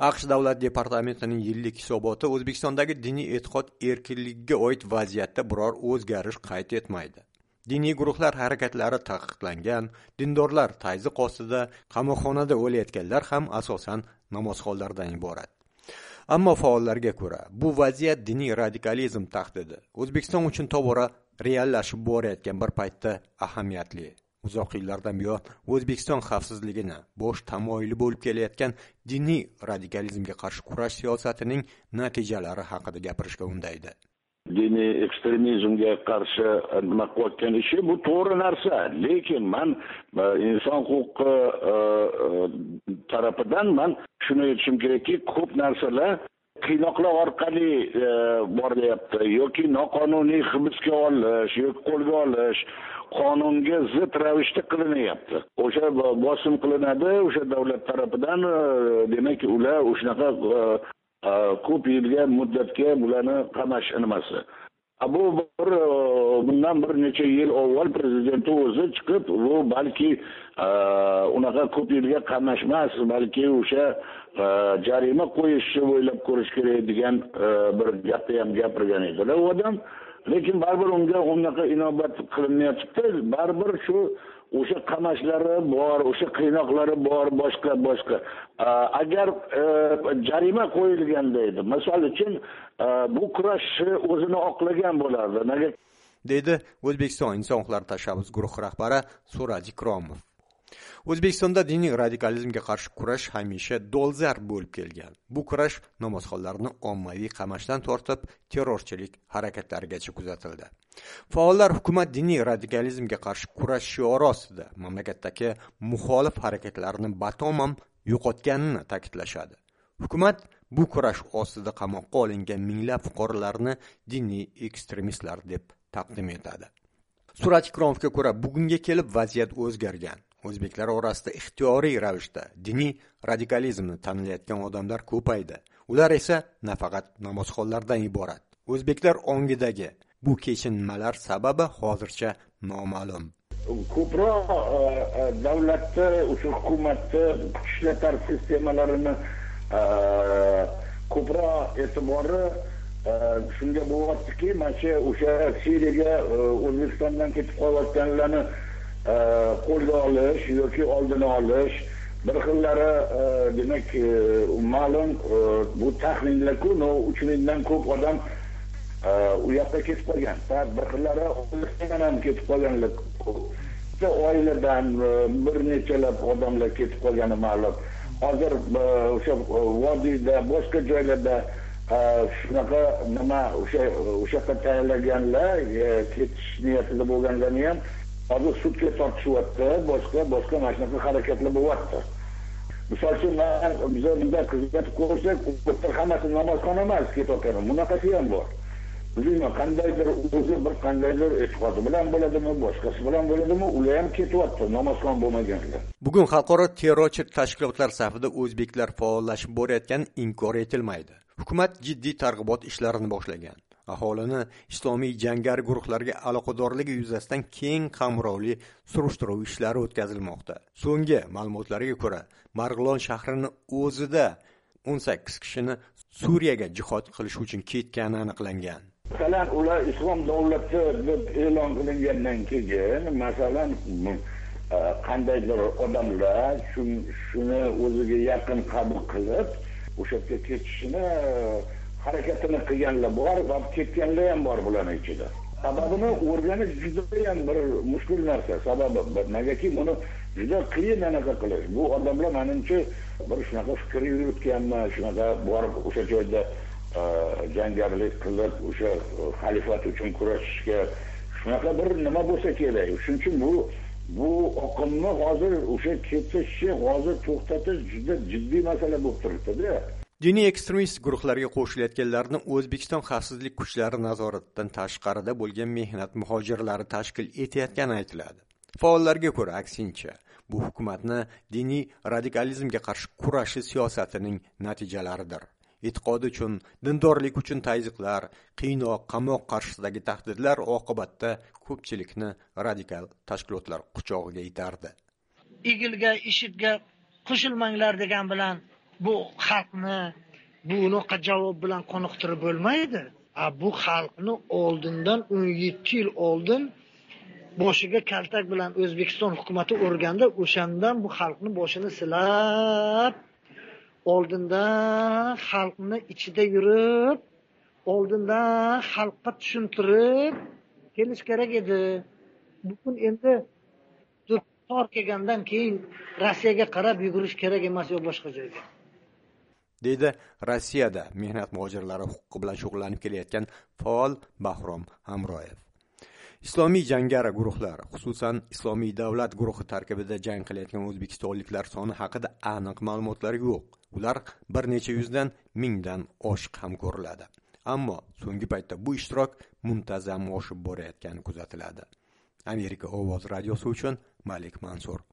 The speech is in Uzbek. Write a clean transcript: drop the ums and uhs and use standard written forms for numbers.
AQSh Davlat departamentining yillik hisoboti O'zbekistondagi diniy e'tiqod erkinligiga oid vaziyatda biror o'zgarish qayd etmaydi. Diniy guruhlar harakatlari taqiqlangan, dindorlar tazyiq ostida, qamoqxonada o'layotganlar ham asosan namozxonlardan iborat. Ammo faollarga ko'ra, bu vaziyat diniy radikalizm tahdidi O'zbekiston uchun tobora reallashib borayotgan bir paytda ahamiyatli. Uzoq yillardan buyon O'zbekiston xavfsizligini bosh tamoyili bo'lib kelayotgan diniy radikalizmga qarshi kurash siyosatining natijalari haqida gapirishga undaydi. Diniy ekstremizmga qarshi nima qilayotgan ishi bu to'g'ri narsa, lekin men inson huquqi tarafidan men shuni aytishim kerakki, ko'p narsalar qiynoqlar orqali boryapti yoki noqonuniy hibsga olish yoki qo'lga olish qonunga zid ravishda qilinyapti. O'sha bosim qilinadi, o'sha davlat tarafidan, demak ular o'shanaqa ko'p yilga muddatga bularni qamash nimasi. Bu bundan bir necha yil avval prezident o'zi chiqib, bu balki unaqa ko'p yilga qamash emas, balki o'sha jarima qo'yishni o'ylab ko'rish kerak degan bir gapni ham gapirgan edilar u odam. Lekin baribir unga unaqa inobat qilinmayapti. Baribir shu o'sha qamashlari bor, o'sha qiynoqlari bor, boshqa. Agar jarima qo'yilganda edi, misol uchun bu kurashni o'zini oqlagan bo'lardi. Nega? Dedi O'zbekiston Inson huquqlari tashabbus guruhi rahbari So'raj Ikromov. O'zbekistonda diniy radikalizmga qarshi kurash hamisha dolzarb bo'lib kelgan. Bu kurash namozxonlarni ommaviy qamashdan tortib terrorchilik harakatlarigacha kuzatildi. Faollar hukumat diniy radikalizmga qarshi kurash shiori ostida mamlakatdagi muxolif harakatlarni batamom yo'qotganini ta'kidlashadi. Hukumat bu kurash ostida qamoqqa olingan minglab fuqarolarni diniy ekstremistlar deb taqdim etadi. So'raj Ikromovga ko'ra, bugunga kelib vaziyat o'zgargan. O'zbeklar orasida ixtiyoriy ravishda diniy radikalizmni tanlayotgan odamlar ko'paydi. Ular esa nafaqat namozxonlardan iborat. O'zbeklar ongidagi bu kechinmalar sababi hozircha noma'lum. Ko'proq davlatda, o'sha hukumatda ishlatar sistemalarini ko'proq e'tibori shunga bo'lyaptiki, mana o'sha Siriyaga O'zbekistondan ketib qolayotganlarni qo'lga olish yoki oldini olish bir xillari demak ma'lum bu taxminlar-ku, 3000 dan ko'p odam u yoqqa ketib qolgan. Bir xillari O'zbekistondan ham ketib qolganlar. Oiladan bir nechalab odamlar ketib qolgani ma'lum. Hozir o'sha vodiyda, boshqa joylarda shunaqa nima o'sha tayyorlaganlar ketish niyatida bo'lganlarni ham hozir sudga tortishyapti, boshqa mana shunaqa harakatlar bo'lyapti. Misol uchun, biz bunda kuzatib ko'rsak, hammasi namozxon emas ketayotgan. Bunaqasi ham bor. Bilmayman, qandaydir o'zi bir qandaydir e'tiqodi bilan bo'ladimi, boshqasi bilan bo'ladimi, ular ham ketyapti, namozxon bo'lmaganlar. Bugun xalqaro terrorchi tashkilotlar safida o'zbeklar faollashib borayotgani inkor etilmaydi. Hukumat jiddiy targ'ibot ishlarini boshlagan. Aholini islomiy jangari guruhlarga aloqadorligi yuzasidan keng qamrovli surishtiruv ishlari o'tkazilmoqda. So'nggi ma'lumotlarga ko'ra, Marg'ilon shahrining o'zida 18 kishini Suriyaga jihod qilish uchun ketgani aniqlangan. Masalan, ular islom davlati deb e'lon qilingandan keyin, masalan, qandaydir odamlar shuni o'ziga yaqin qabul qilib, o'sha yerga ketishini harakatini qilganlar bor va ketganlar ham bor bularning ichida. Sababini o'rganish juda ham bir mushkul narsa. Sababi negaki buni juda qiyin anaqa qilish. Bu odamlar menimcha bir shunaqa fikr yuritganmi, shunaqa borib o'sha joyda jangarilik qilib, o'sha xalifat uchun kurashishga shunaqa bir nima bo'lsa kerak. Shuning uchun bu oqimni hozir o'sha ketishni hozir to'xtatish juda jiddiy masala bo'lib turibdi-da. Diniy ekstremist guruhlarga qo'shilayotganlarni O'zbekiston xavfsizlik kuchlari nazoratidan tashqarida bo'lgan mehnat muhojirlari tashkil etayotgani aytiladi. Faollarga ko'ra, aksincha, bu hukumatni diniy radikalizmga qarshi kurashi siyosatining natijalaridir. E'tiqodi uchun, dindorlik uchun tazyiqlar, qiynoq, qamoq qarshisidagi tahdidlar oqibatda ko'pchilikni radikal tashkilotlar quchog'iga itardi. Igilga, IShIDga qo'shilmanglar degan bilan bu xalqni bunaqa javob bilan qoniqtirib bo'lmaydi. Bu xalqni oldindan 17 yil oldin boshiga kaltak bilan O'zbekiston hukumatı o'rganda, o'shandan bu xalqni boshini silab, oldindan xalqni ichida yurib, oldindan xalqqa tushuntirib kelish kerak edi. Bugun endi tor kelgandan keyin Rossiyaga qarab yugurish kerak emas yo boshqa joyga. deydi Rossiyada mehnat muhojirlari huquqi bilan shug'ullanib kelayotgan faol Bahrom Hamroyev. Islomiy jangari guruhlar, xususan Islomiy davlat guruhi tarkibida jang qilayotgan o'zbekistonliklar soni haqida aniq ma'lumotlar yo'q. Ular bir necha yuzdan mingdan oshiq ham ko'riladi. Ammo so'nggi paytda bu ishtirok muntazam oshib borayotgani kuzatiladi. Amerika ovoz radiosi uchun Malik Mansur.